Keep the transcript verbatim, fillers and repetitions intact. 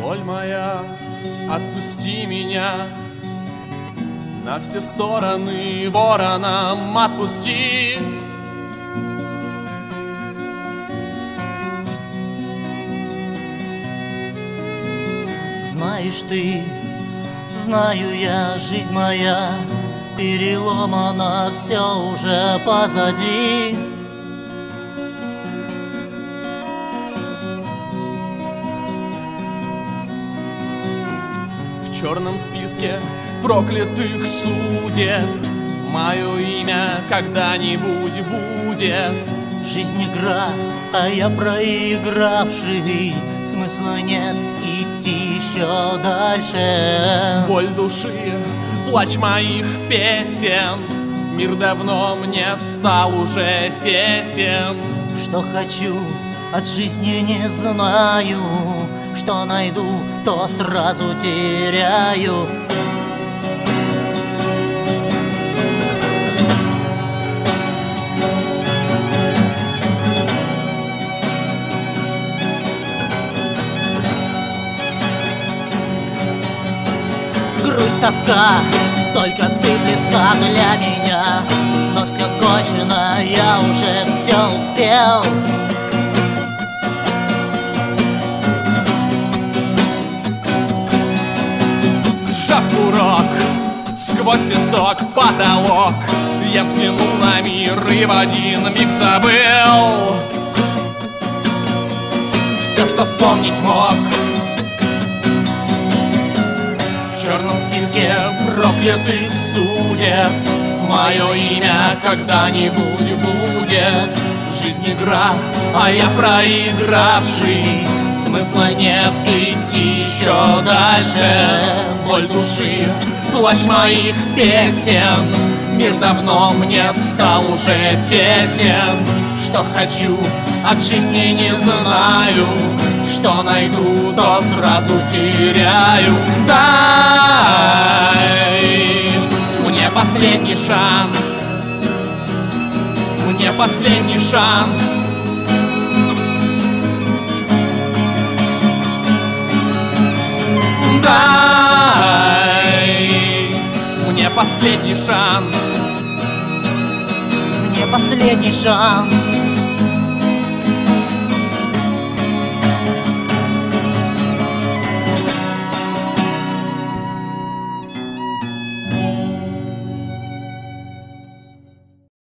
Боль моя, отпусти меня, на все стороны вороном отпусти. Знаешь ты, знаю я, жизнь моя переломана, все уже позади. В черном списке проклятых судеб мое имя когда-нибудь будет. Жизнь игра, а я проигравший, смысла нет идти еще дальше. Боль души, плач моих песен, мир давно мне стал уже тесен. Что хочу, от жизни не знаю, что найду, то сразу теряю. Грусть, тоска, только ты близка для меня, но все кончено, я уже все успел. Сжав курок, сквозь висок потолок, я взглянул на мир и в один миг забыл все, что вспомнить мог. В черном списке проклятых судеб мое имя когда-нибудь будет. Жизнь игра, а я проигравший, смысла нет идти еще дальше. Боль души, плащ моих песен, мир давно мне стал уже тесен. Что хочу, от жизни не знаю, что найду, то сразу теряю. Дай мне последний шанс, мне последний шанс. Дай мне последний шанс, мне последний шанс.